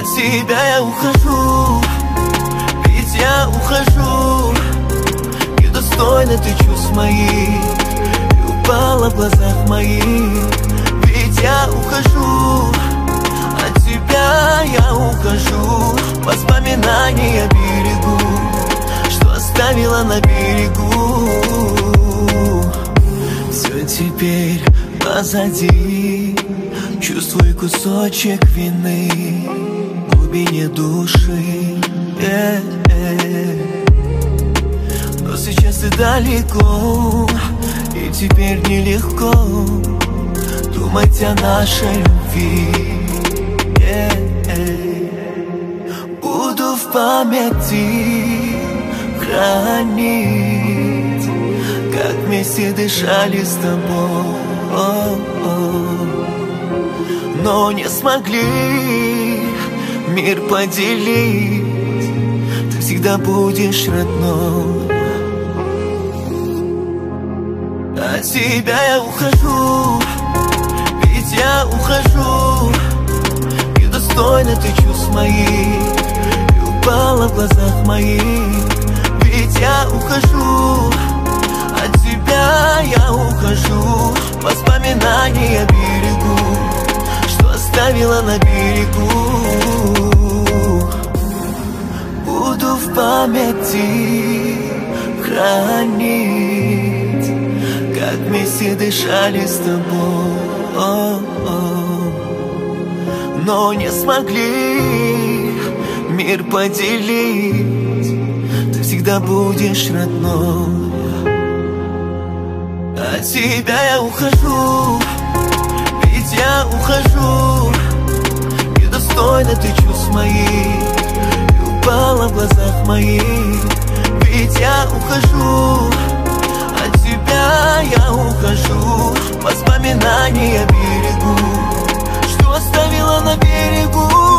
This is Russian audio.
От тебя я ухожу, ведь я ухожу. Недостойна ты чувств моих, и упала в глазах моих. Ведь я ухожу, от тебя я ухожу. Воспоминания берегу, что оставила на берегу. Все теперь позади, чувствую кусочек вины в глубине души. Но сейчас ты далеко, и теперь нелегко думать о нашей любви. Буду в памяти хранить, как вместе дышали с тобой, но не смогли мир поделить. Ты всегда будешь родной. От тебя я ухожу, ведь я ухожу. Недостойна ты чувств моих, и упала в глазах моих. Ведь я ухожу, от тебя я ухожу. Воспоминания берегу, что оставила на берегу. Буду в памяти хранить, как вместе дышали с тобой, но не смогли мир поделить. Ты всегда будешь родной. От тебя я ухожу, ведь я ухожу. Недостойна ты чувств моих, и упала в глазах моих. Ведь я ухожу, от тебя я ухожу. Воспоминания берегу, что оставила на берегу.